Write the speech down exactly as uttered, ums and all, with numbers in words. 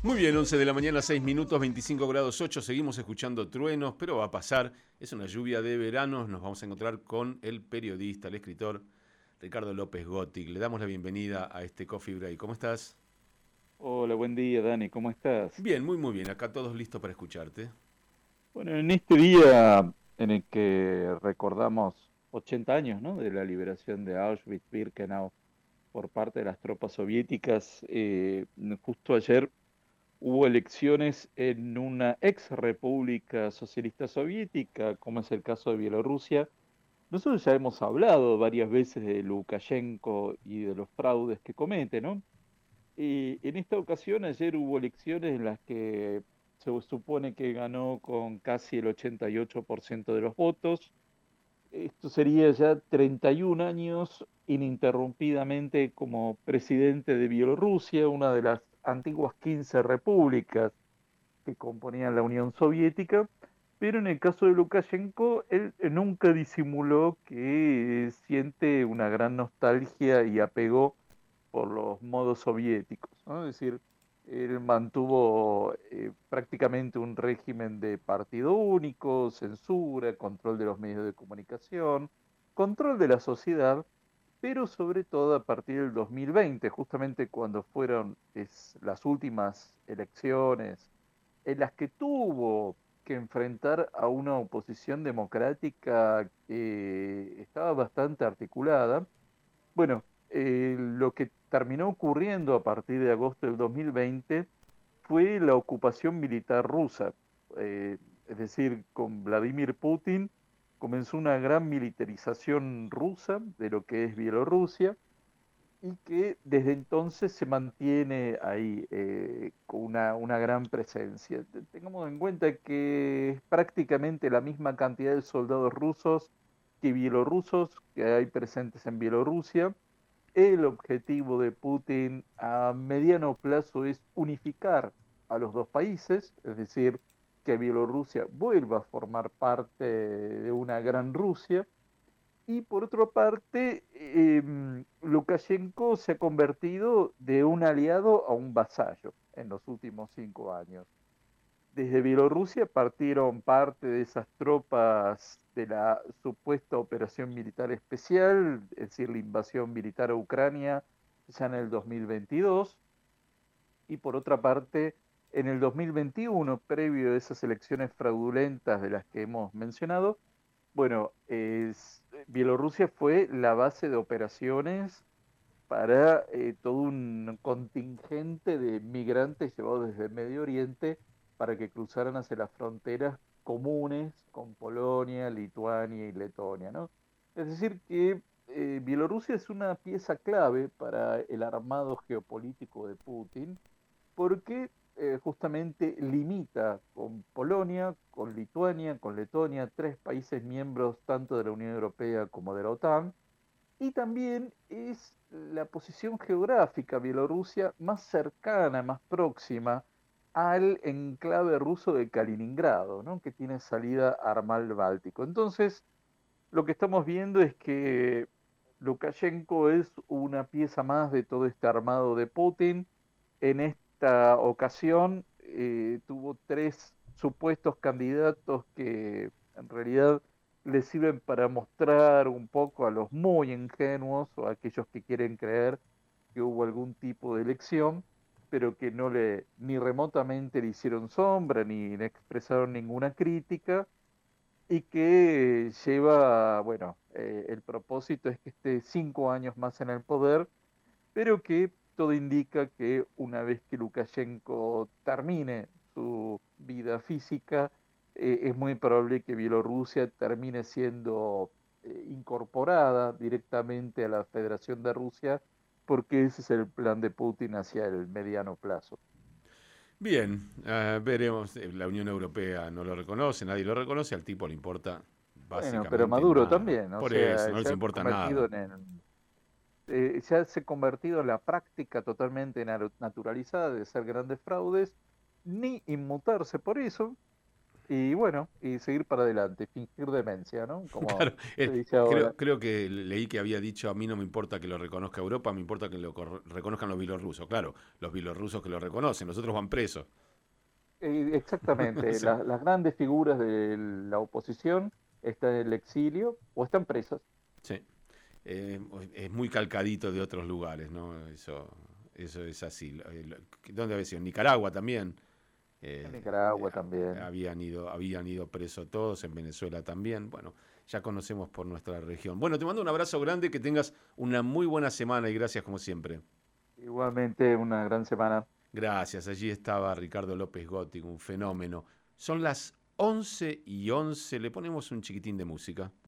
Muy bien, once de la mañana, seis minutos, veinticinco grados ocho. Seguimos escuchando truenos, pero va a pasar. Es una lluvia de verano. Nos vamos a encontrar con el periodista, el escritor Ricardo López Gottig. Le damos la bienvenida a este Coffee Break. ¿Cómo estás? Hola, buen día, Dani, ¿cómo estás? Bien, muy, muy bien. Acá todos listos para escucharte. Bueno, en este día en el que recordamos ochenta años, ¿no?, de la liberación de Auschwitz-Birkenau por parte de las tropas soviéticas, eh, justo ayer hubo elecciones en una ex república socialista soviética, como es el caso de Bielorrusia. Nosotros ya hemos hablado varias veces de Lukashenko y de los fraudes que comete, ¿no? Y en esta ocasión, ayer hubo elecciones en las que se supone que ganó con casi el ochenta y ocho por ciento de los votos. Esto sería ya treinta y un años ininterrumpidamente como presidente de Bielorrusia, una de las antiguas quince repúblicas que componían la Unión Soviética. Pero en el caso de Lukashenko, él eh, nunca disimuló que eh, siente una gran nostalgia y apego por los modos soviéticos, ¿no? Es decir, él mantuvo eh, prácticamente un régimen de partido único, censura, control de los medios de comunicación, control de la sociedad, pero sobre todo a partir del dos mil veinte, justamente cuando fueron es, las últimas elecciones en las que tuvo que enfrentar a una oposición democrática que estaba bastante articulada. Bueno, eh, lo que terminó ocurriendo a partir de agosto del dos mil veinte fue la ocupación militar rusa. Eh, es decir, con Vladimir Putin comenzó una gran militarización rusa de lo que es Bielorrusia y que desde entonces se mantiene ahí eh, con una, una gran presencia. Tengamos en cuenta que es prácticamente la misma cantidad de soldados rusos que bielorrusos que hay presentes en Bielorrusia. El objetivo de Putin a mediano plazo es unificar a los dos países, es decir, que Bielorrusia vuelva a formar parte de una gran Rusia. Y por otra parte, eh, Lukashenko se ha convertido de un aliado a un vasallo en los últimos cinco años. Desde Bielorrusia partieron parte de esas tropas de la supuesta operación militar especial, es decir, la invasión militar a Ucrania ya en el dos mil veintidós, y por otra parte, en el dos mil veintiuno, previo a esas elecciones fraudulentas de las que hemos mencionado, bueno, es, Bielorrusia fue la base de operaciones para eh, todo un contingente de migrantes llevados desde el Medio Oriente para que cruzaran hacia las fronteras comunes con Polonia, Lituania y Letonia, ¿no? Es decir, que eh, Bielorrusia es una pieza clave para el armado geopolítico de Putin porque eh, justamente limita con Polonia, con Lituania, con Letonia, tres países miembros tanto de la Unión Europea como de la OTAN, y también es la posición geográfica Bielorrusia más cercana, más próxima al enclave ruso de Kaliningrado, ¿no?, que tiene salida al mar Báltico. Entonces, lo que estamos viendo es que Lukashenko es una pieza más de todo este armado de Putin. En esta ocasión eh, tuvo tres supuestos candidatos que en realidad le sirven para mostrar un poco a los muy ingenuos o a aquellos que quieren creer que hubo algún tipo de elección, pero que no le ni remotamente le hicieron sombra ni le expresaron ninguna crítica y que lleva, bueno, eh, el propósito es que esté cinco años más en el poder, pero que todo indica que una vez que Lukashenko termine su vida física, eh, es muy probable que Bielorrusia termine siendo eh, incorporada directamente a la Federación de Rusia, porque ese es el plan de Putin hacia el mediano plazo. Bien, ah, veremos. Eh, La Unión Europea no lo reconoce, nadie lo reconoce. Al tipo le importa Bueno, pero básicamente Maduro nada. también, o Por eso, sea, no les se ha importa convertido nada. en, el- eh, se ha se ha convertido en la práctica totalmente naturalizada de ser grandes fraudes, ni inmutarse por eso. y bueno, y seguir para adelante, fingir demencia, ¿no? Como Claro, se eh, dice ahora. creo, creo que leí que había dicho, a mí no me importa que lo reconozca Europa, me importa que lo cor- reconozcan los bielorrusos. Claro, los bielorrusos que lo reconocen, los otros van presos. Eh, exactamente, Sí, la- las grandes figuras de la oposición están en el exilio o están presas. sí. Eh, es muy calcadito de otros lugares, ¿no? Eso, eso es así. Lo- eh, lo- ¿Dónde había sido? En Nicaragua también. En eh, Nicaragua eh, también. habían ido, habían ido presos todos, en Venezuela también. Bueno, ya conocemos por nuestra región. Bueno, te mando un abrazo grande, que tengas una muy buena semana y gracias como siempre. Igualmente, una gran semana. Gracias, allí estaba Ricardo López Gótic, un fenómeno. Son las once y once, le ponemos un chiquitín de música.